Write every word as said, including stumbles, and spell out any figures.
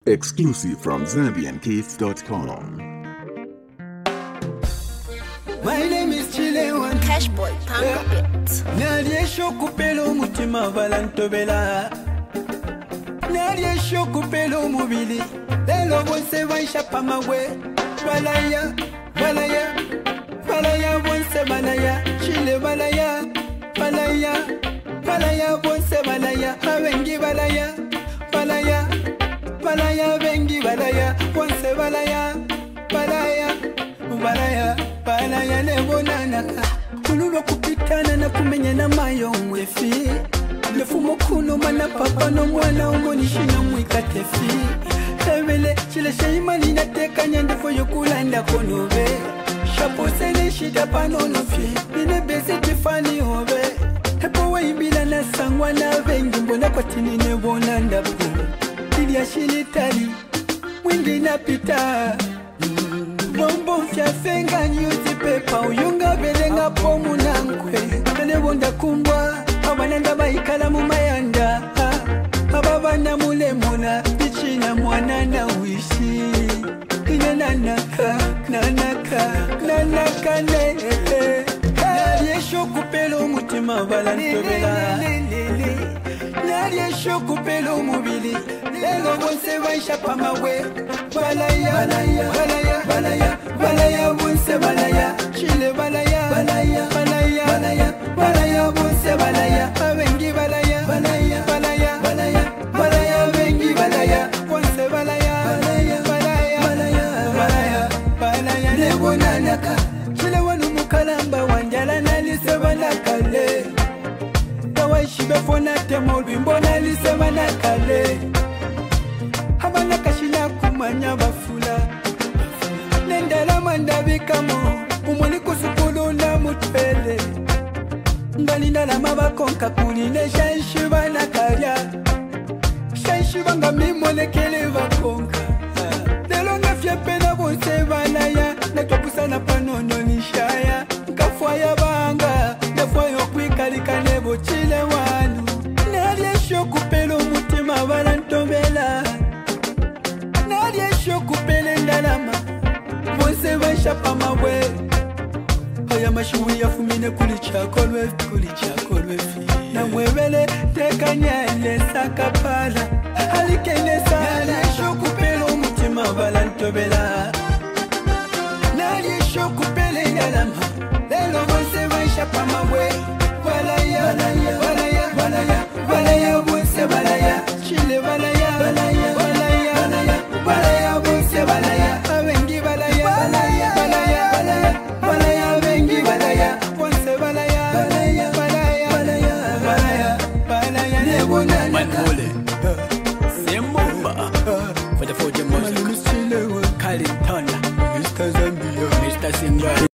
Exclusive from Zambian Keith dot com. My name is Chilewan Cashboy Pangabit. Nadia Shokupelo Mutima Valantobela Nadia Shokupelo Mobili Lelo Bonse Vaisha Pamawe Valaya Valaya Valaya Bonse Valaya Chile Valaya Valaya Valaya Bonse Valaya Havengi Valaya Valaya Valaya Vengi Valaya Bonse Valaya Valaya Valaya Valaya Lebonanaka Kululo kupitana na kumenya na mayo mwefi Lefumo kuno mana papa no mwana umonishi na mwika tefi Hevele chile sheimani na teka nyande foyo kulanda konobe Shapo sene shida panono fi Nine bese tifani ove Hepo waibila na sangwa na vengi Mbona kwa tini nebonanda pu Ili ya shilitali Mwingi na pita Bombo fya fenga nyuzi pepa Uyunga belenga pomu nankwe Kane wonda kumbwa Awananda baikala mumayanda Ababana mule muna Bichina mwana na wishi Ina nanaka, nanaka, nanaka ne Nadia shokupelo mutima valantobela Nadia shokupelo mubili Lelo bonse vaisha pamawe Valaya, valaya, valaya, valaya Valaya bonse valaya Chile valaya, valaya, valaya, valaya Valaya bonse valaya Avengi valaya, valaya, valaya, valaya Valaya vengi valaya Bonse valaya, valaya, valaya, valaya Valaya, valaya Nebonanaka Chile wanu mukalamba wanjala nalise vanakale Tawaishi befona temo bimbona lise vanakale Habana kashina kumanya bafula Nendala mandabikamo Umoni kusukulu na mutpele Ndalinda la mabakonka kuline Shanshiba na karya Shanshiba nga mimolekele vakonka Delonga fyepe na bonse valaya Natopusa na panono nishaya Nkafwaya banga Nefwayo kwikalika nebo chile wanu Nadia shokupelo mutima valantobela Nadia shokupele ndalama Bonse vaisha pamawe Aya mashuwi ya fumine kulicha kolwe Kulicha kolwe fi Na mwevele teka nyele sakapala Alikene sa Nadia shokupelo mutima valantobela